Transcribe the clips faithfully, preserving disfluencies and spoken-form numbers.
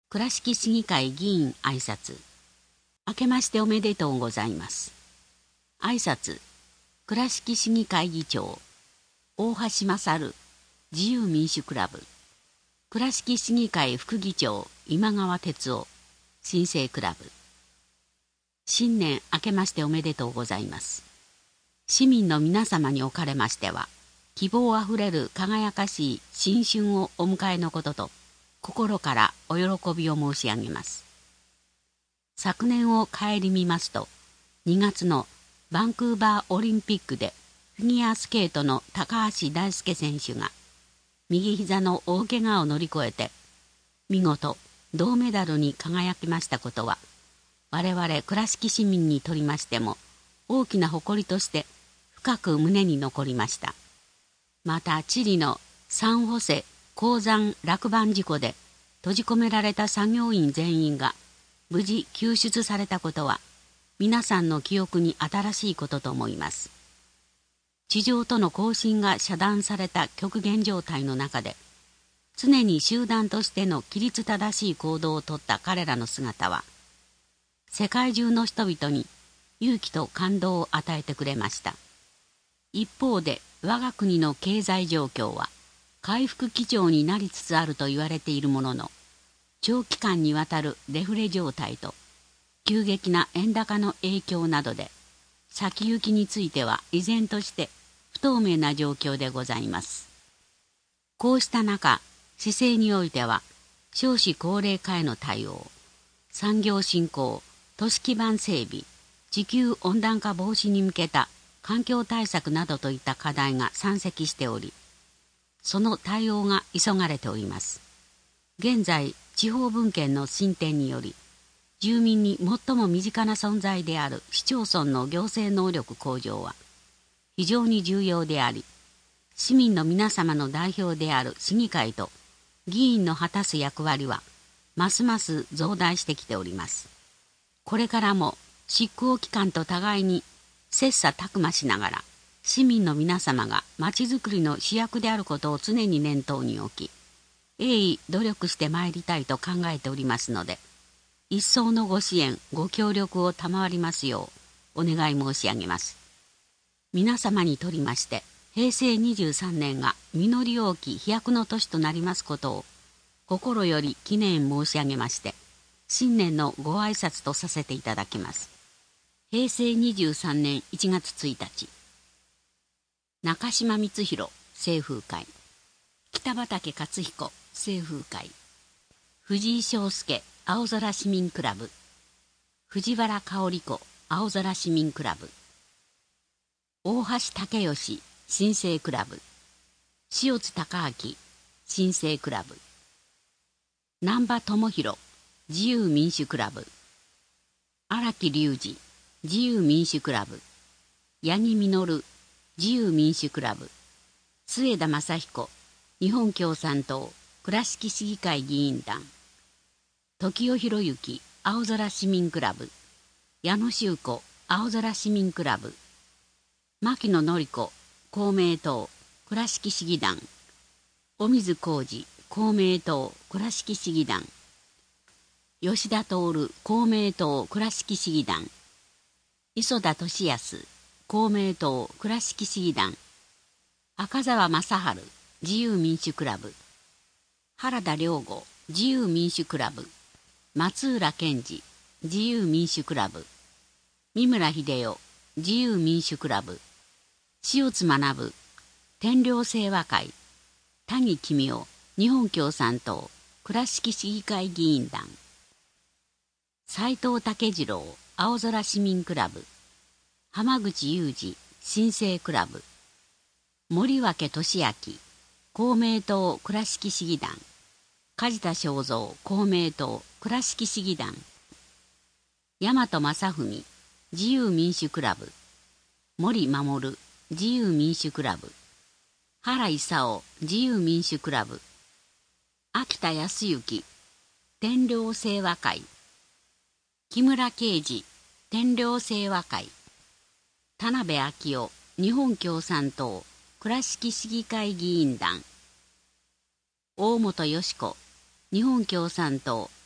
倉敷市議会議員挨拶。明けましておめでとうございます。挨拶。倉敷市議会議長大橋勝自由民主クラブ。倉敷市議会副議長今川哲夫新生クラブ。新年明けましておめでとうございます。市民の皆様におかれましては、希望あふれる輝かしい新春をお迎えのことと、心からお喜びを申し上げます。昨年を顧みますと、にがつのバンクーバーオリンピックでフィギュアスケートの高橋大輔選手が右膝の大怪我を乗り越えて見事銅メダルに輝きましたことは、我々倉敷市民にとりましても大きな誇りとして深く胸に残りました。またチリのサンホセ鉱山落盤事故で閉じ込められた作業員全員が無事救出されたことは、皆さんの記憶に新しいことと思います。地上との交信が遮断された極限状態の中で、常に集団としての規律正しい行動をとった彼らの姿は、世界中の人々に勇気と感動を与えてくれました。一方で我が国の経済状況は回復基調になりつつあると言われているものの、長期間にわたるデフレ状態と急激な円高の影響などで、先行きについては依然として不透明な状況でございます。こうした中、市政においては少子高齢化への対応、産業振興、都市基盤整備、地球温暖化防止に向けた環境対策などといった課題が山積しており、その対応が急がれております。現在、地方分権の進展により、住民に最も身近な存在である市町村の行政能力向上は非常に重要であり、市民の皆様の代表である市議会と議員の果たす役割はますます増大してきております。これからも執行機関と互いに切磋琢磨しながら、市民の皆様がまちづくりの主役であることを常に念頭に置き、鋭意努力してまいりたいと考えておりますので、一層のご支援、ご協力を賜りますようお願い申し上げます。皆様にとりまして、平成にじゅうさんねんが実り多き飛躍の年となりますことを心より記念申し上げまして、新年のご挨拶とさせていただきます。平成にじゅうさんねんいちがつついたち、中島光弘清風会、北畠克彦清風会、藤井翔介青空市民クラブ、藤原香織子青空市民クラブ、大橋武義新生クラブ、塩津隆明新生クラブ、難波智弘自由民主クラブ、荒木隆二自由民主クラブ、八木実自由民主クラブ、末田正彦日本共産党倉敷市議会議員団、時尾博之青空市民クラブ、矢野修子青空市民クラブ、牧野典子公明党倉敷市議団、尾水浩二公明党倉敷市議団、吉田徹公明党倉敷市議団、磯田俊康公明党倉敷市議団、赤澤正治自由民主クラブ、原田良吾自由民主クラブ、松浦健二自由民主クラブ、三村秀夫自由民主クラブ、塩津学天領清和会、谷公夫日本共産党倉敷市議会議員団、斉藤武次郎青空市民クラブ、浜口雄二新生クラブ、森脇俊明公明党倉敷市議団、梶田正三公明党倉敷市議団、大和正文自由民主クラブ、森守自由民主クラブ、原勲自由民主クラブ、秋田康之天領清和会、木村啓二天領清和会、田辺昭夫日本共産党倉敷市議会議員団、大本よし子日本共産党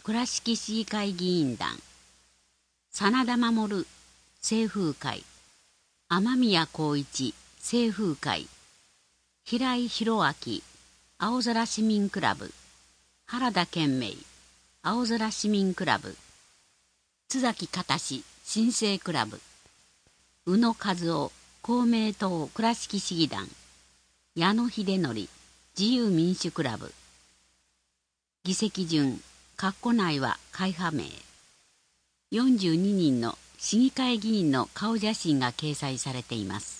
倉敷市議会議員団、真田守清風会、雨宮光一清風会、平井宏明青空市民クラブ、原田健明青空市民クラブ、津崎片氏新生クラブ、宇野和夫公明党倉敷市議団、矢野秀則自由民主クラブ。議席順、括弧内は会派名。よんじゅうににんの市議会議員の顔写真が掲載されています。